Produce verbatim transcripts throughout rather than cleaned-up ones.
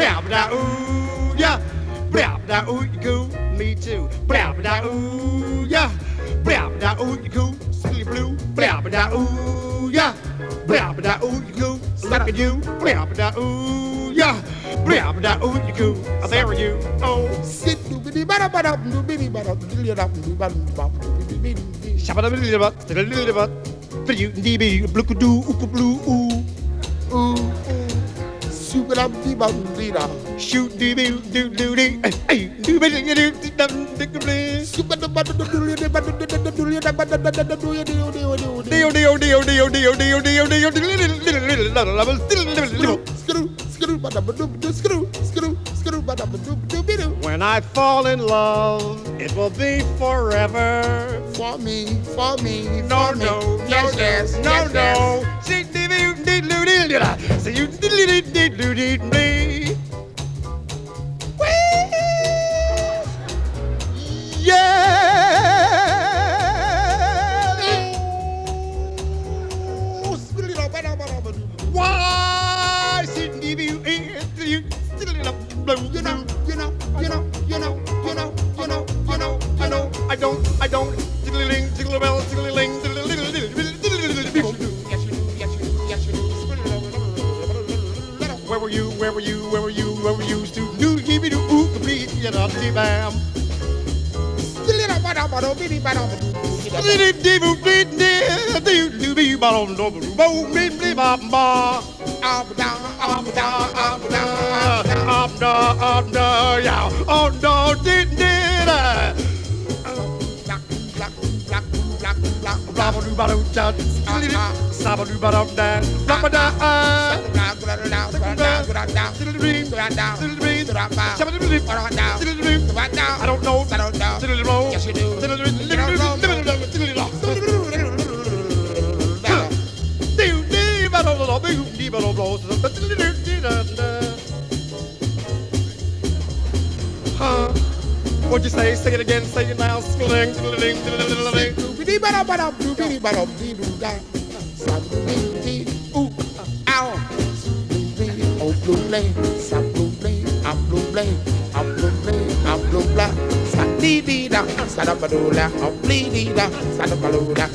blah blah ooh yeah, blah blah ooh you cool, me too, blah blah ooh yeah, blah blah ooh you cool, silly blue, blah blah ooh yeah, blah blah ooh you cool, look at you, blah blah ooh yeah, blah blah ooh you cool, there are you, oh. Sit do bidi bada bada do bidi bada do bidi bada do bidi bidi bidi. Shabba bidi bada bidi bada, bidi bidi blue doo ooh blue ooh ooh. Super up the bandira. Shoot doo doo doo doo doo. Hey, doo doo doo doo doo doo. Super the bad do do the bad do the do the bad do the do the do the Dio dio dio dio dio dio dio dio. Screw screw bada do screw screw screw bada do do do. When I fall in love, it will be forever. For me, for me, No for me. no Yes yes no yes, no. yes. See doo doo doo doo doo. See you doo doo doo doo doo me. Why shouldn't you be you still up blue? You know, you know, you know, you know, you know, you know, you know, I know, I don't, I don't. Tiddling, tiddle bell, tiddling, yes you do, yes you do, yes you do. where were you? Where were you? Where were you? Where were you? To do give me the ooh complete, you know, the bam. Up down, up down, up down. Up down, up down, yeah. Oh no, did did. Black, black, black, black, black. Rabadoo badoo da, sabadoo badoo da, rabada. I don't know. I don't know. Yes, you do. Huh? What'd you say? Say it again. Say it now. Skling, diddling, diddling. Doobity bada bada doobity bada dee doo da. Sabdoobity ooh ow. Doobity oh blue blade, sabdoobity, I'm blue blade, I'm blue blade, I'm blue blah. Sadee dee da, sadabadoola, I'm bleedy da, sadabadoola.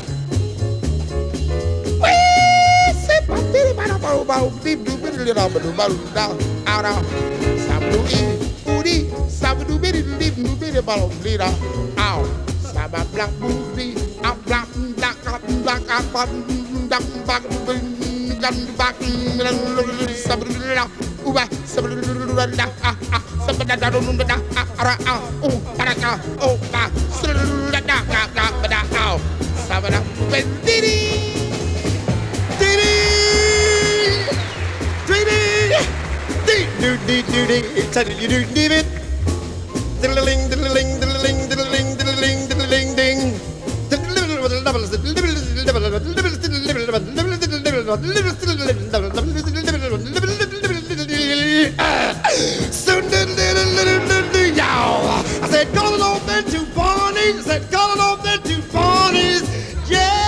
Wee sip a bitty bada bada bada deep doobity da bada bada da out out. Sabdoobity ooty, sabdoobity deep doobity bada bleeda ow. Sabba black booty, I'm black black black black black black black black sabba uba sabba da ah ah sabba da da da da ah ah oh da da oh da da da da da da oh sabba da didi Dee dee dee doo dee doo dee. Tell you do need it. Diddling, diddling, diddling, diddling, diddling, diddling, ding. Soon, I said, calling on them two ponies. I said, calling on them two ponies. Yeah.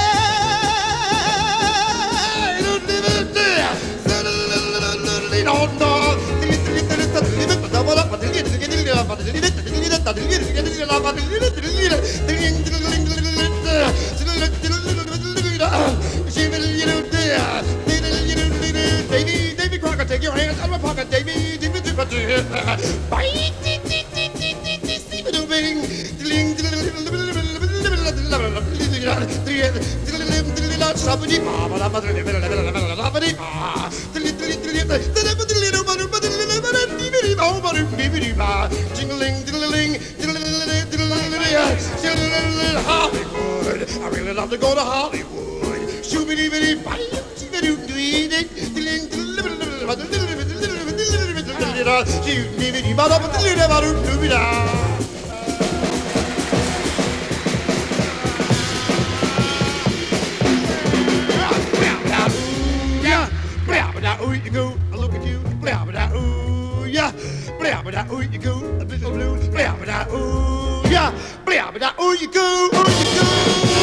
Davy, Davy Crocker, take your hands out of my pocket, Davy. Bye. Jingling, diddling, Hollywood. I really love to go to Hollywood. Shoobity bitty, bye. Look at you, blah blah ooh yeah, blah blah ooh you go, a bit of blue, blah blah ooh yeah, blah blah ooh you go, ooh you go.